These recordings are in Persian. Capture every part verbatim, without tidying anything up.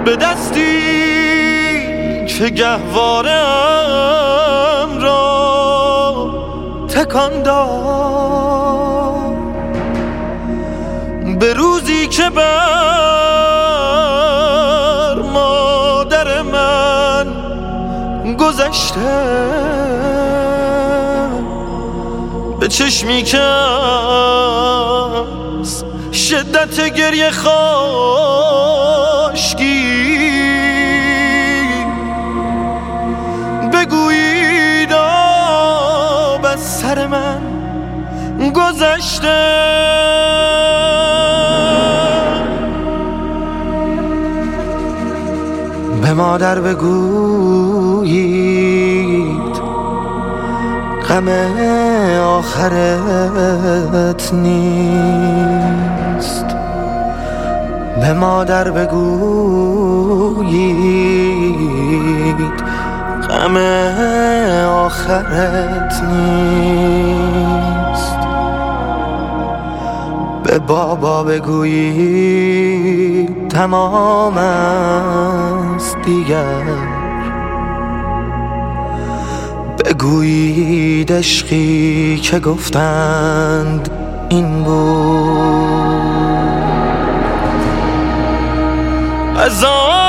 به دستی که گهوارم را تکان داد، به روزی که بر مادر من گذشته، به چشمی که از شدت گریه خاشکی بگویید آب از سر من گذشته. به مادر بگویید غم آخرت نیست، به مادر بگویید غم آخرت نیست. به بابا بگویید تمام است دیگر، بگویید عشقی که گفتند این بود. از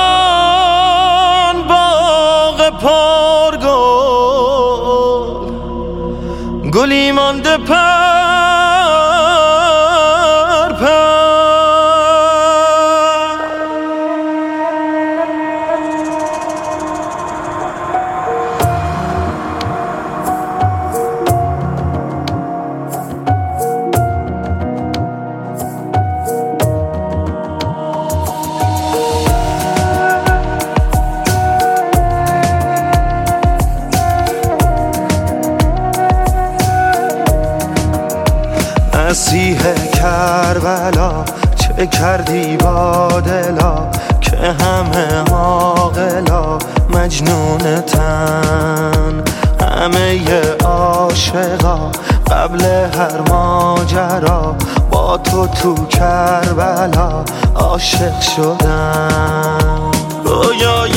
آن باغ پرگل گلی مانده پر پر، مسیح کربلا چه کردی با دلا که همه عاقلا مجنون تن، همه عاشقا قبل هر ماجرا با تو تو کربلا عاشق شدن. رویای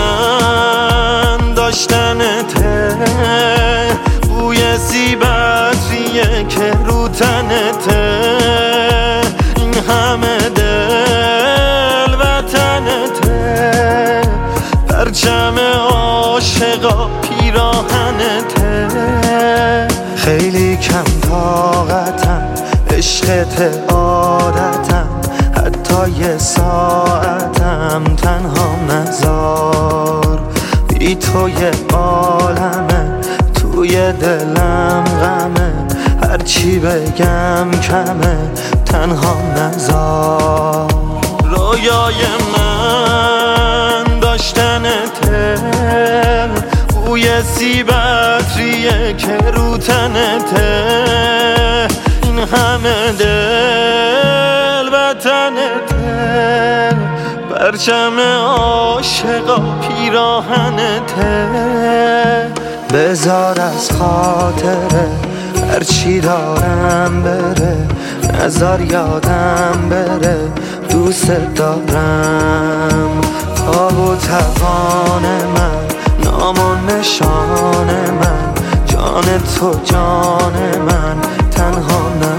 من داشتنته، بوی سیبتریه که رو تنته، این همه دل وطنته، پرچم عاشقا پیراهنته. خیلی کم طاقتم، عشقت عادتم، حتی یه ساعتم تنها نذار. بی تو یه عالمه، توی دلم غمه، هرچی بگم کمه تنها نذار. رویای من داشتنته، بوی سیبتریه که رو تنته، این همه دل وطنته، پرچم عاشقا پیراهنته. بذار از خاطره هرچی دارم بره، نذار یادم بره دوست دارم. تاب و توان من، نام و نشان من، جان تو جان من تنها